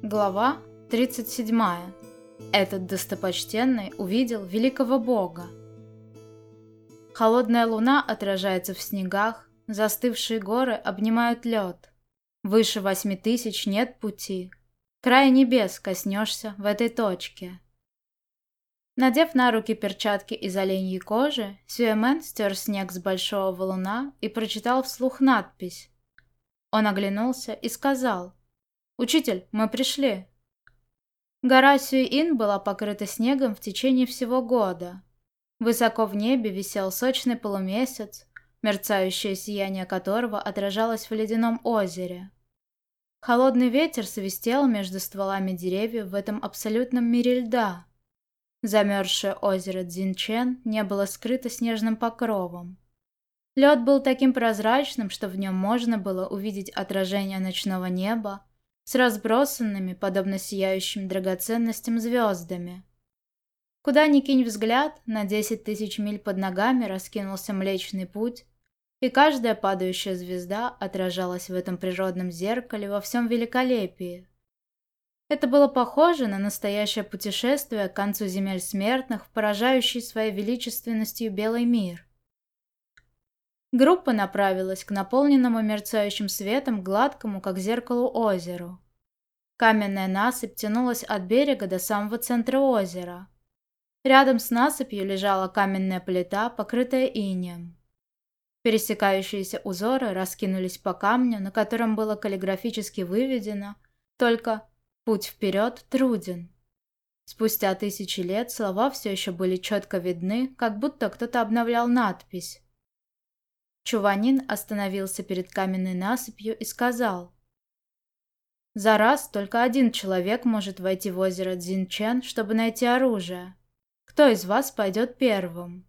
Глава 37. Этот достопочтенный увидел великого Бога. Холодная луна отражается в снегах, застывшие горы обнимают лед. Выше 8000 нет пути. Края небес коснешься в этой точке. Надев на руки перчатки из оленьей кожи, Сюэмен стер снег с большого валуна и прочитал вслух надпись. Он оглянулся и сказал: «Учитель, мы пришли». Гора Сюй-Ин была покрыта снегом в течение всего года. Высоко в небе висел сочный полумесяц, мерцающее сияние которого отражалось в ледяном озере. Холодный ветер свистел между стволами деревьев в этом абсолютном мире льда. Замерзшее озеро Цзинчэн не было скрыто снежным покровом. Лед был таким прозрачным, что в нем можно было увидеть отражение ночного неба с разбросанными, подобно сияющим драгоценностям, звездами. Куда ни кинь взгляд, на 10 000 миль под ногами раскинулся Млечный Путь, и каждая падающая звезда отражалась в этом природном зеркале во всем великолепии. Это было похоже на настоящее путешествие к концу земель смертных в поражающий своей величественностью белый мир. Группа направилась к наполненному мерцающим светом гладкому, как зеркалу, озеру. Каменная насыпь тянулась от берега до самого центра озера. Рядом с насыпью лежала каменная плита, покрытая инеем. Пересекающиеся узоры раскинулись по камню, на котором было каллиграфически выведено только «Путь вперед труден». Спустя 1000 лет слова все еще были четко видны, как будто кто-то обновлял надпись. Чуванин остановился перед каменной насыпью и сказал: «За раз только один человек может войти в озеро Цзинчэн, чтобы найти оружие. Кто из вас пойдет первым?»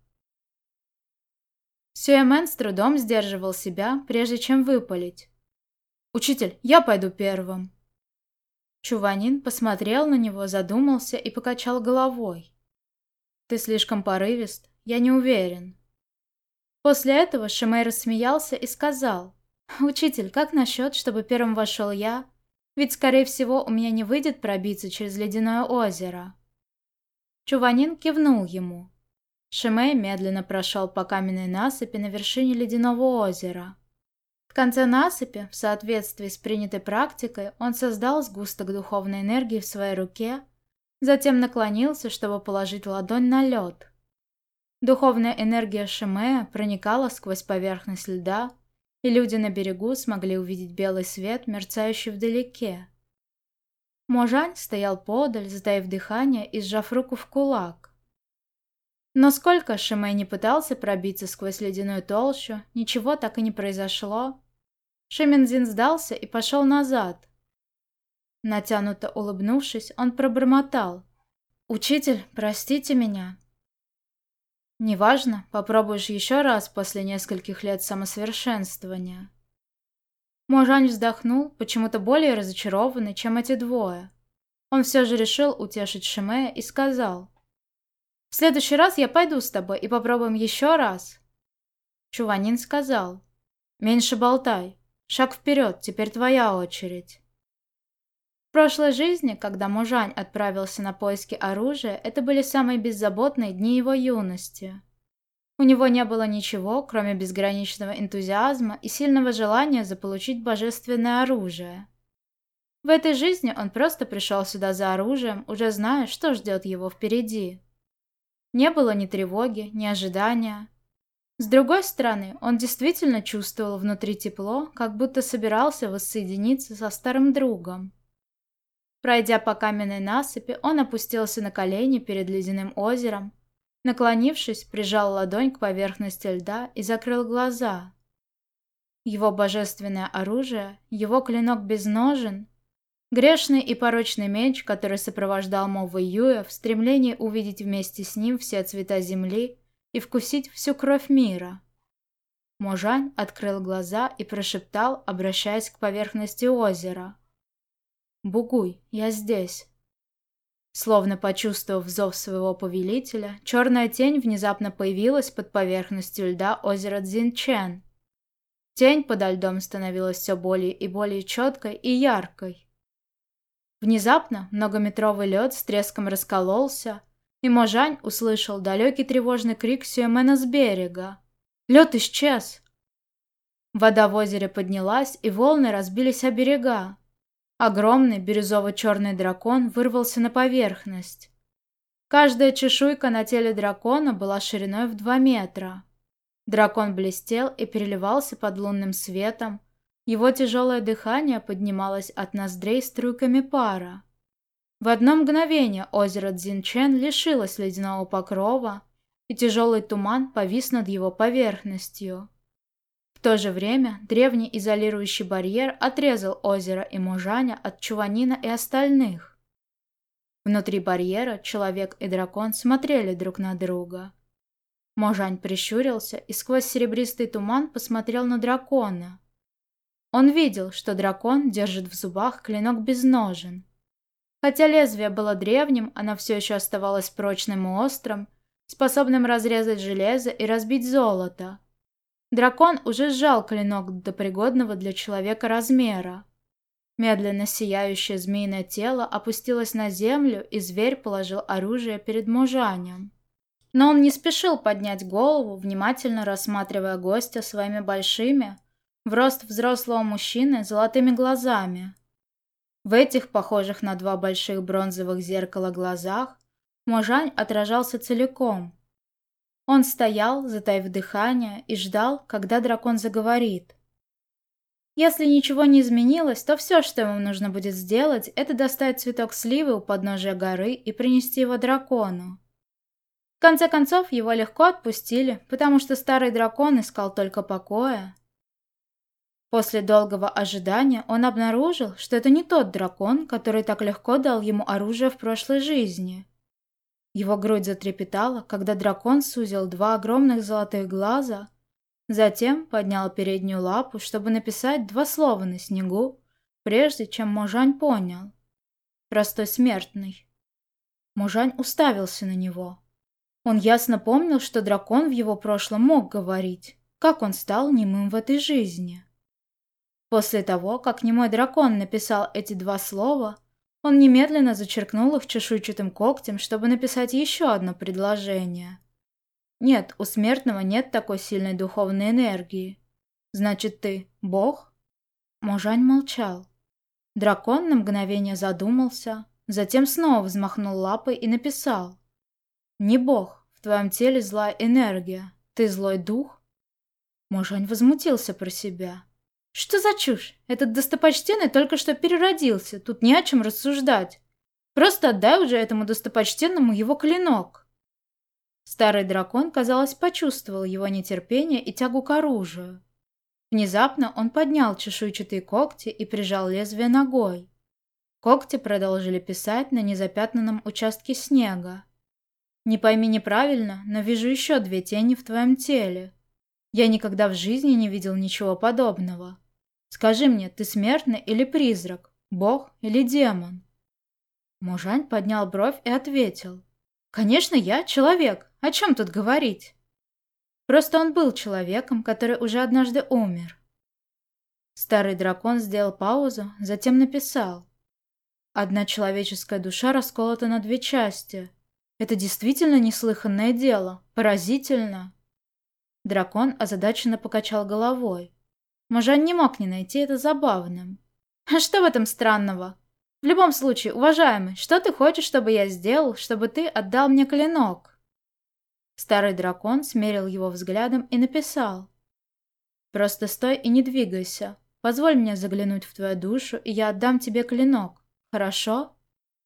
Сюэмен с трудом сдерживал себя, прежде чем выпалить: «Учитель, я пойду первым». Чуванин посмотрел на него, задумался и покачал головой. «Ты слишком порывист, я не уверен». После этого Шимэй рассмеялся и сказал: «Учитель, как насчет, чтобы первым вошел я? Ведь, скорее всего, у меня не выйдет пробиться через ледяное озеро». Чуванин кивнул ему. Шимэй медленно прошел по каменной насыпи на вершине ледяного озера. В конце насыпи, в соответствии с принятой практикой, он создал сгусток духовной энергии в своей руке, затем наклонился, чтобы положить ладонь на лед. Духовная энергия Шимэя проникала сквозь поверхность льда, и люди на берегу смогли увидеть белый свет, мерцающий вдалеке. Можань стоял подаль, затаив дыхание и сжав руку в кулак. Но сколько Шимэй не пытался пробиться сквозь ледяную толщу, ничего так и не произошло. Шимэнзин сдался и пошел назад. Натянуто улыбнувшись, он пробормотал: «Учитель, простите меня». «Неважно, попробуешь еще раз после нескольких лет самосовершенствования». Можань вздохнул, почему-то более разочарованный, чем эти двое. Он все же решил утешить Шимэя и сказал: «В следующий раз я пойду с тобой и попробуем еще раз». Чуванин сказал: «Меньше болтай. Шаг вперед, теперь твоя очередь». В прошлой жизни, когда Можань отправился на поиски оружия, это были самые беззаботные дни его юности. У него не было ничего, кроме безграничного энтузиазма и сильного желания заполучить божественное оружие. В этой жизни он просто пришел сюда за оружием, уже зная, что ждет его впереди. Не было ни тревоги, ни ожидания. С другой стороны, он действительно чувствовал внутри тепло, как будто собирался воссоединиться со старым другом. Пройдя по каменной насыпи, он опустился на колени перед ледяным озером, наклонившись, прижал ладонь к поверхности льда и закрыл глаза. Его божественное оружие, его клинок без ножен, грешный и порочный меч, который сопровождал Мо Вэйюя в стремлении увидеть вместе с ним все цвета земли и вкусить всю кровь мира. Можань открыл глаза и прошептал, обращаясь к поверхности озера: «Бугуй, я здесь». Словно почувствовав зов своего повелителя, черная тень внезапно появилась под поверхностью льда озера Цзинчэн. Тень подо льдом становилась все более и более четкой и яркой. Внезапно многометровый лед с треском раскололся, и Можань услышал далекий тревожный крик Сюэмена с берега. Лед исчез! Вода в озере поднялась, и волны разбились о берега. Огромный бирюзово-черный дракон вырвался на поверхность. Каждая чешуйка на теле дракона была шириной в 2 метра. Дракон блестел и переливался под лунным светом. Его тяжелое дыхание поднималось от ноздрей струйками пара. В одно мгновение озеро Цзинчэн лишилось ледяного покрова, и тяжелый туман повис над его поверхностью. В то же время древний изолирующий барьер отрезал озеро и Можаня от Чуванина и остальных. Внутри барьера человек и дракон смотрели друг на друга. Можань прищурился и сквозь серебристый туман посмотрел на дракона. Он видел, что дракон держит в зубах клинок без ножен. Хотя лезвие было древним, оно все еще оставалось прочным и острым, способным разрезать железо и разбить золото. Дракон уже сжал клинок до пригодного для человека размера. Медленно сияющее змеиное тело опустилось на землю, и зверь положил оружие перед Можанем. Но он не спешил поднять голову, внимательно рассматривая гостя своими большими, в рост взрослого мужчины, золотыми глазами. В этих, похожих на 2 больших бронзовых зеркала глазах, Можань отражался целиком. Он стоял, затаив дыхание, и ждал, когда дракон заговорит. Если ничего не изменилось, то все, что ему нужно будет сделать, это достать цветок сливы у подножия горы и принести его дракону. В конце концов, его легко отпустили, потому что старый дракон искал только покоя. После долгого ожидания он обнаружил, что это не тот дракон, который так легко дал ему оружие в прошлой жизни. Его грудь затрепетала, когда дракон сузил 2 огромных золотых глаза, затем поднял переднюю лапу, чтобы написать 2 слова на снегу, прежде чем Можань понял. Простой смертный. Можань уставился на него. Он ясно помнил, что дракон в его прошлом мог говорить, как он стал немым в этой жизни. После того, как немой дракон написал эти 2 слова, он немедленно зачеркнул их чешуйчатым когтем, чтобы написать еще одно предложение. Нет, у смертного нет такой сильной духовной энергии. Значит, ты бог? Можань молчал. Дракон на мгновение задумался, затем снова взмахнул лапой и написал: «Не бог, в твоем теле злая энергия. Ты злой дух?» Можань возмутился про себя. «Что за чушь? Этот достопочтенный только что переродился, тут не о чем рассуждать. Просто отдай уже этому достопочтенному его клинок». Старый дракон, казалось, почувствовал его нетерпение и тягу к оружию. Внезапно он поднял чешуйчатые когти и прижал лезвие ногой. Когти продолжили писать на незапятнанном участке снега. «Не пойми неправильно, но вижу еще 2 тени в твоем теле. Я никогда в жизни не видел ничего подобного. Скажи мне, ты смертный или призрак, бог или демон?» Можань поднял бровь и ответил: «Конечно, я человек. О чем тут говорить?» Просто он был человеком, который уже однажды умер. Старый дракон сделал паузу, затем написал: «Одна человеческая душа расколота на 2 части. Это действительно неслыханное дело. Поразительно». Дракон озадаченно покачал головой. Можань не мог не найти это забавным. «А что в этом странного? В любом случае, уважаемый, что ты хочешь, чтобы я сделал, чтобы ты отдал мне клинок?» Старый дракон смерил его взглядом и написал: «Просто стой и не двигайся. Позволь мне заглянуть в твою душу, и я отдам тебе клинок. Хорошо?»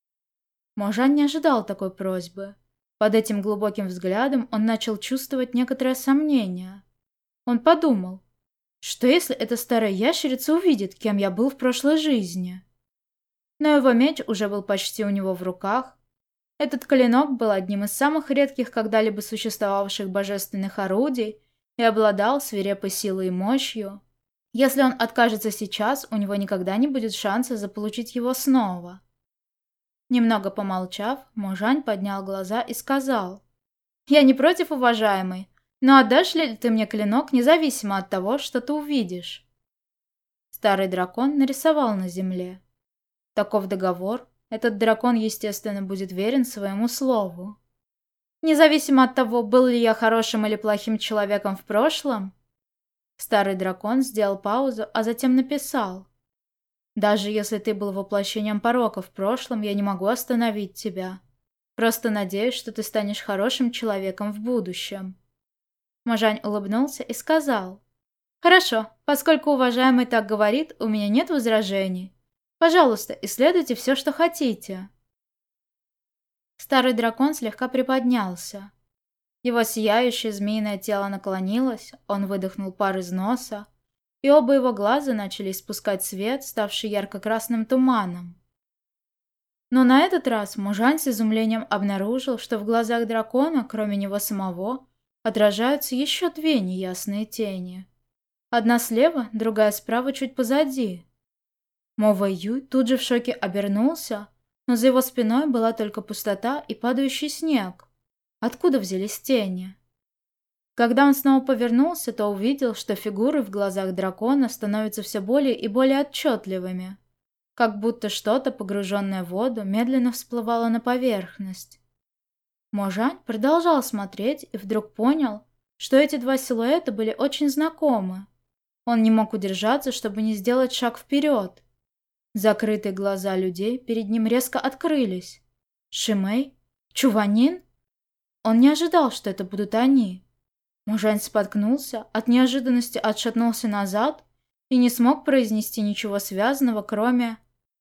Можань не ожидал такой просьбы. Под этим глубоким взглядом он начал чувствовать некоторое сомнение. Он подумал: что если эта старая ящерица увидит, кем я был в прошлой жизни? Но его меч уже был почти у него в руках. Этот клинок был одним из самых редких когда-либо существовавших божественных орудий и обладал свирепой силой и мощью. Если он откажется сейчас, у него никогда не будет шанса заполучить его снова. Немного помолчав, Можань поднял глаза и сказал: «Я не против, уважаемый, но отдашь ли ты мне клинок, независимо от того, что ты увидишь?» Старый дракон нарисовал на земле. Таков договор. Этот дракон, естественно, будет верен своему слову. Независимо от того, был ли я хорошим или плохим человеком в прошлом, старый дракон сделал паузу, а затем написал: «Даже если ты был воплощением порока в прошлом, я не могу остановить тебя. Просто надеюсь, что ты станешь хорошим человеком в будущем». Можань улыбнулся и сказал: «Хорошо, поскольку уважаемый так говорит, у меня нет возражений. Пожалуйста, исследуйте все, что хотите». Старый дракон слегка приподнялся. Его сияющее змеиное тело наклонилось, он выдохнул пар из носа, и оба его глаза начали испускать свет, ставший ярко-красным туманом. Но на этот раз Мужань с изумлением обнаружил, что в глазах дракона, кроме него самого, отражаются еще две неясные тени. Одна слева, другая справа чуть позади. Мо Вэйюй тут же в шоке обернулся, но за его спиной была только пустота и падающий снег. Откуда взялись тени? Когда он снова повернулся, то увидел, что фигуры в глазах дракона становятся все более и более отчетливыми, как будто что-то, погруженное в воду, медленно всплывало на поверхность. Можань продолжал смотреть и вдруг понял, что эти два силуэта были очень знакомы. Он не мог удержаться, чтобы не сделать шаг вперед. Закрытые глаза людей перед ним резко открылись. Шимэй? Чуванин? Он не ожидал, что это будут они. Можань споткнулся, от неожиданности отшатнулся назад и не смог произнести ничего связанного, кроме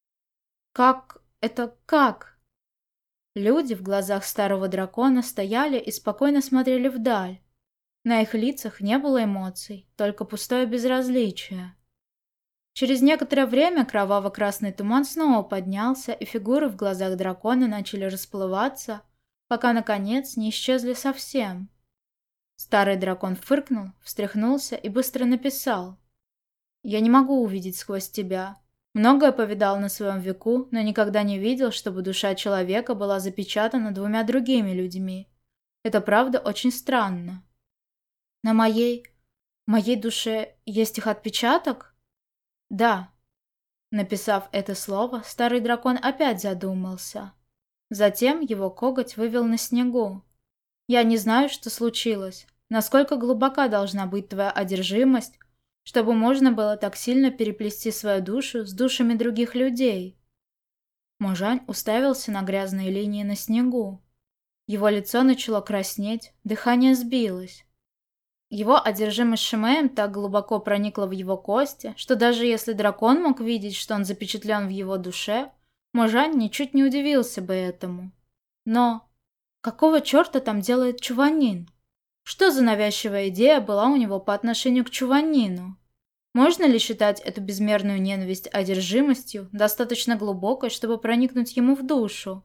«Как? Это как?» Люди в глазах старого дракона стояли и спокойно смотрели вдаль. На их лицах не было эмоций, только пустое безразличие. Через некоторое время кроваво-красный туман снова поднялся, и фигуры в глазах дракона начали расплываться, пока, наконец, не исчезли совсем. Старый дракон фыркнул, встряхнулся и быстро написал: «Я не могу увидеть сквозь тебя. Многое повидал на своем веку, но никогда не видел, чтобы душа человека была запечатана двумя другими людьми. Это правда очень странно». «На моей душе есть их отпечаток?» «Да». Написав это слово, старый дракон опять задумался. Затем его коготь вывел на снегу. «Я не знаю, что случилось. Насколько глубока должна быть твоя одержимость, чтобы можно было так сильно переплести свою душу с душами других людей?» Можань уставился на грязные линии на снегу. Его лицо начало краснеть, дыхание сбилось. Его одержимость Шимэем так глубоко проникла в его кости, что даже если дракон мог видеть, что он запечатлен в его душе, Можань ничуть не удивился бы этому. Но какого черта там делает Чуванин? Что за навязчивая идея была у него по отношению к Чуванину? Можно ли считать эту безмерную ненависть одержимостью достаточно глубокой, чтобы проникнуть ему в душу?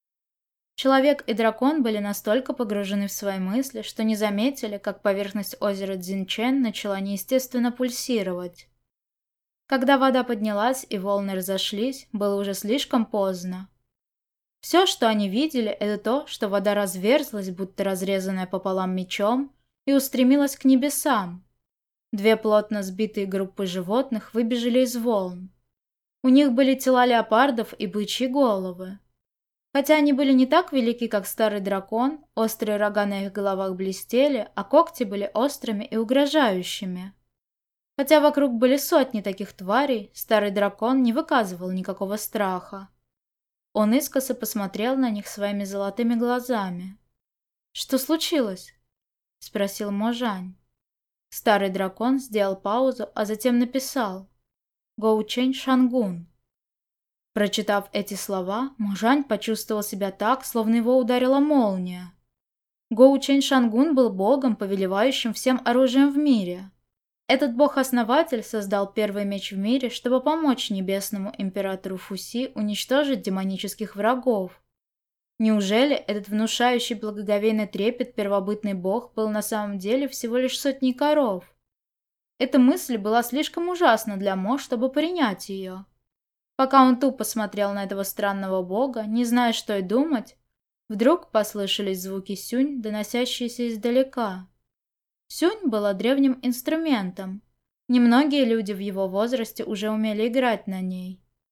Человек и дракон были настолько погружены в свои мысли, что не заметили, как поверхность озера Цзиньчэн начала неестественно пульсировать. Когда вода поднялась и волны разошлись, было уже слишком поздно. Все, что они видели, это то, что вода разверзлась, будто разрезанная пополам мечом, и устремилась к небесам. Две плотно сбитые группы животных выбежали из волн. У них были тела леопардов и бычьи головы. Хотя они были не так велики, как старый дракон, острые рога на их головах блестели, а когти были острыми и угрожающими. Хотя вокруг были сотни таких тварей, старый дракон не выказывал никакого страха. Он искоса посмотрел на них своими золотыми глазами. «Что случилось?» — спросил Можань. Старый дракон сделал паузу, а затем написал: «Гоучэнь Шангун». Прочитав эти слова, Можань почувствовал себя так, словно его ударила молния. Гоучэнь Шангун был богом, повелевающим всем оружием в мире. Этот бог-основатель создал первый меч в мире, чтобы помочь небесному императору Фуси уничтожить демонических врагов. Неужели этот внушающий благоговейный трепет первобытный бог был на самом деле всего лишь сотней коров? Эта мысль была слишком ужасна для Мо, чтобы принять ее. Пока он тупо смотрел на этого странного бога, не зная, что и думать, вдруг послышались звуки сюнь, доносящиеся издалека. Сюнь была древним инструментом. Немногие люди в его возрасте уже умели играть на ней.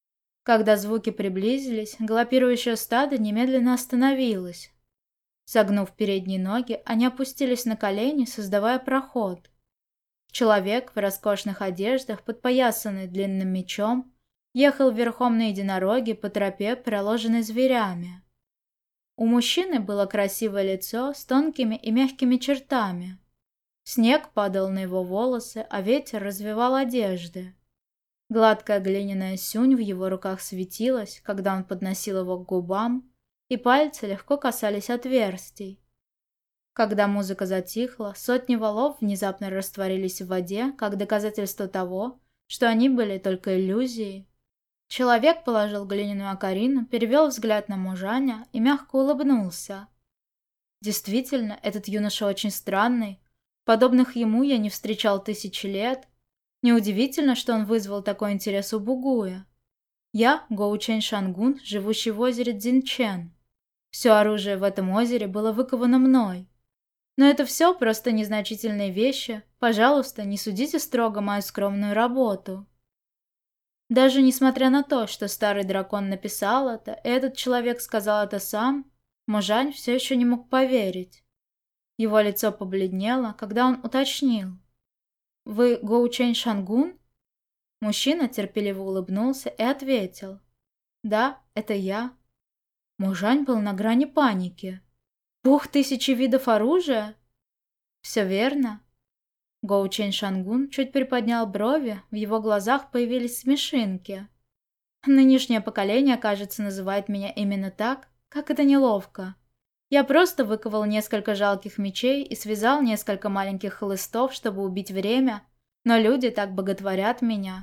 Когда звуки приблизились, галопирующее стадо немедленно остановилось. Согнув передние ноги, они опустились на колени, создавая проход. Человек в роскошных одеждах, подпоясанный длинным мечом, ехал верхом на единороге по тропе, проложенной зверями. У мужчины было красивое лицо с тонкими и мягкими чертами. Снег падал на его волосы, а ветер развевал одежды. Гладкая глиняная сюнь в его руках светилась, когда он подносил его к губам, и пальцы легко касались отверстий. Когда музыка затихла, сотни валов внезапно растворились в воде, как доказательство того, что они были только иллюзией. Человек положил глиняную окарину, перевел взгляд на Мужаня и мягко улыбнулся. Действительно, этот юноша очень странный. Подобных ему я не встречал 1000 лет. Неудивительно, что он вызвал такой интерес у Бугуя. Я Гоучэнь Шангун, живущий в озере Цзинчэн. Все оружие в этом озере было выковано мной. Но это все просто незначительные вещи. Пожалуйста, не судите строго мою скромную работу. Даже несмотря на то, что старый дракон написал это, и этот человек сказал это сам, Мужань все еще не мог поверить. Его лицо побледнело, когда он уточнил. «Вы Гоучэнь Шангун?» Мужчина терпеливо улыбнулся и ответил. «Да, это я». Мужань был на грани паники. «Пух 1000 видов оружия?» «Все верно». Гоучэнь Шангун чуть приподнял брови, в его глазах появились смешинки. «Нынешнее поколение, кажется, называет меня именно так, как это неловко. Я просто выковал несколько жалких мечей и связал несколько маленьких хлыстов, чтобы убить время, но люди так боготворят меня».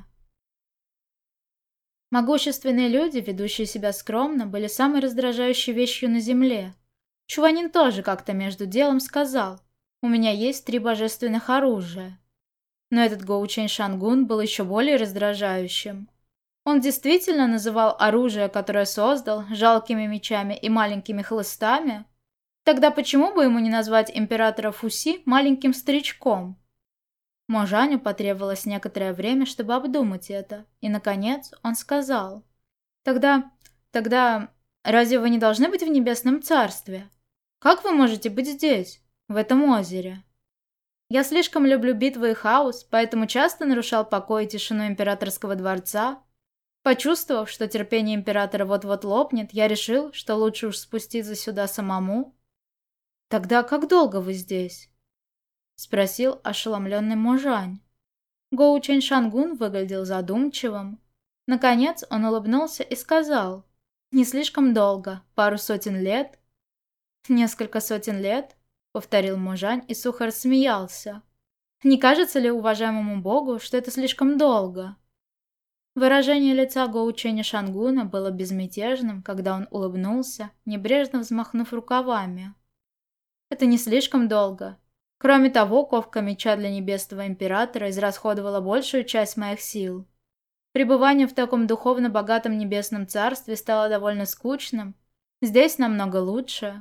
Могущественные люди, ведущие себя скромно, были самой раздражающей вещью на земле. Чуванин тоже как-то между делом сказал: «У меня есть 3 божественных оружия». Но этот Гоучэнь Шангун был еще более раздражающим. Он действительно называл оружие, которое создал, жалкими мечами и маленькими хлыстами? Тогда почему бы ему не назвать императора Фуси маленьким старичком? Можаню потребовалось некоторое время, чтобы обдумать это, и, наконец, он сказал: «Тогда, разве вы не должны быть в Небесном Царстве? Как вы можете быть здесь, в этом озере?» «Я слишком люблю битвы и хаос, поэтому часто нарушал покой и тишину императорского дворца. Почувствовав, что терпение императора вот-вот лопнет, я решил, что лучше уж спуститься сюда самому». «Тогда как долго вы здесь?» — спросил ошеломленный Можань. Гоучэнь Шангун выглядел задумчивым. Наконец он улыбнулся и сказал: «Не слишком долго, 100 сотен лет». «Несколько сотен лет?» — повторил Можань и сухо рассмеялся. «Не кажется ли уважаемому богу, что это слишком долго?» Выражение лица Гоучэня Шангуна было безмятежным, когда он улыбнулся, небрежно взмахнув рукавами. «Это не слишком долго. Кроме того, ковка меча для Небесного Императора израсходовала большую часть моих сил. Пребывание в таком духовно богатом Небесном Царстве стало довольно скучным. Здесь намного лучше».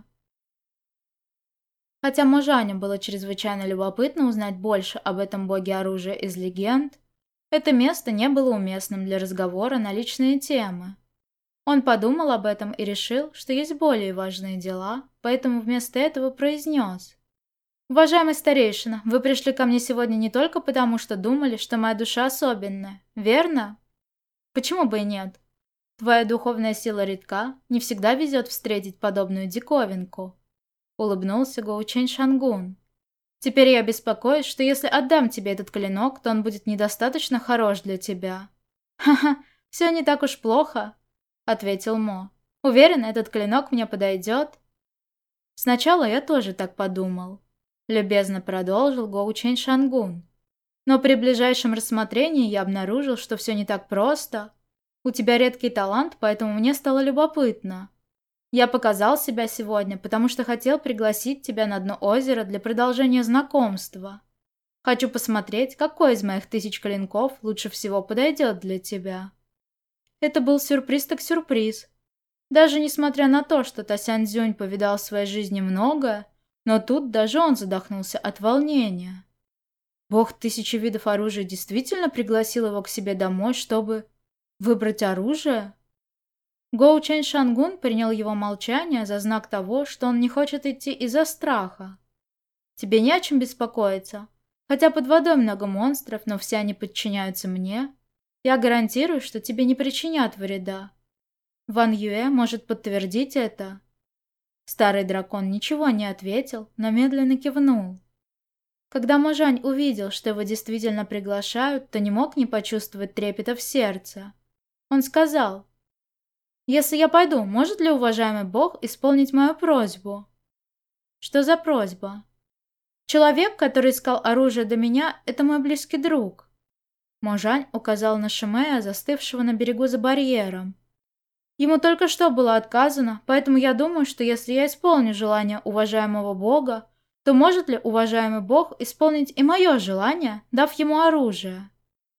Хотя Можаню было чрезвычайно любопытно узнать больше об этом боге оружия из легенд, это место не было уместным для разговора на личные темы. Он подумал об этом и решил, что есть более важные дела, поэтому вместо этого произнес: «Уважаемый старейшина, вы пришли ко мне сегодня не только потому, что думали, что моя душа особенная, верно? Почему бы и нет? Твоя духовная сила редка, не всегда везет встретить подобную диковинку», — улыбнулся Гоучэнь Шангун. «Теперь я беспокоюсь, что если отдам тебе этот клинок, то он будет недостаточно хорош для тебя». «Ха-ха, все не так уж плохо», — ответил Мо. «Уверен, этот клинок мне подойдет». «Сначала я тоже так подумал», — любезно продолжил Гоучэнь Шангун. «Но при ближайшем рассмотрении я обнаружил, что все не так просто. У тебя редкий талант, поэтому мне стало любопытно. Я показал себя сегодня, потому что хотел пригласить тебя на дно озера для продолжения знакомства. Хочу посмотреть, какой из моих 1000 клинков лучше всего подойдет для тебя». Это был сюрприз так сюрприз. Даже несмотря на то, что Тасян Цзюнь повидал в своей жизни многое, но тут даже он задохнулся от волнения. Бог 1000 видов оружия действительно пригласил его к себе домой, чтобы выбрать оружие? Гоу Чэнь Шангун принял его молчание за знак того, что он не хочет идти из-за страха. «Тебе не о чем беспокоиться. Хотя под водой много монстров, но все они подчиняются мне. Я гарантирую, что тебе не причинят вреда. Ван Юэ может подтвердить это». Старый дракон ничего не ответил, но медленно кивнул. Когда Можань увидел, что его действительно приглашают, то не мог не почувствовать трепета в сердце. Он сказал: «Если я пойду, может ли уважаемый бог исполнить мою просьбу?» «Что за просьба?» «Человек, который искал оружие до меня, это мой близкий друг». Можань указал на Шимея, застывшего на берегу за барьером. «Ему только что было отказано, поэтому я думаю, что если я исполню желание уважаемого бога, то может ли уважаемый бог исполнить и мое желание, дав ему оружие?»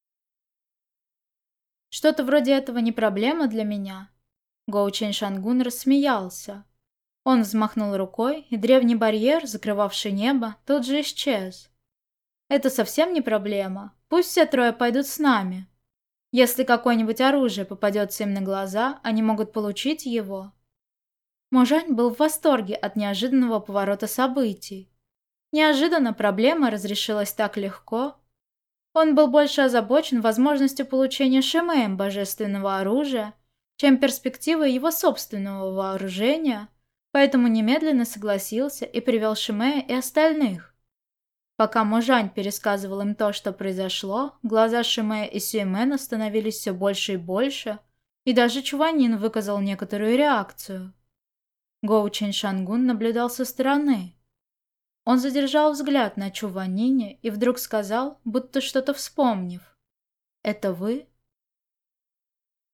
«Что-то вроде этого не проблема для меня». Гоу Чэнь Шангун рассмеялся. Он взмахнул рукой, и древний барьер, закрывавший небо, тут же исчез. «Это совсем не проблема. Пусть все трое пойдут с нами. Если какое-нибудь оружие попадется им на глаза, они могут получить его». Можань был в восторге от неожиданного поворота событий. Неожиданно проблема разрешилась так легко. Он был больше озабочен возможностью получения Шимеем божественного оружия, чем перспективой его собственного вооружения, поэтому немедленно согласился и привел Шимея и остальных. Пока Можань пересказывал им то, что произошло, глаза Шимея и Сюэмена становились все больше и больше, и даже Чуванин выказал некоторую реакцию. Гоу Чэнь Шангун наблюдал со стороны. Он задержал взгляд на Чуванине и вдруг сказал, будто что-то вспомнив: «Это вы?»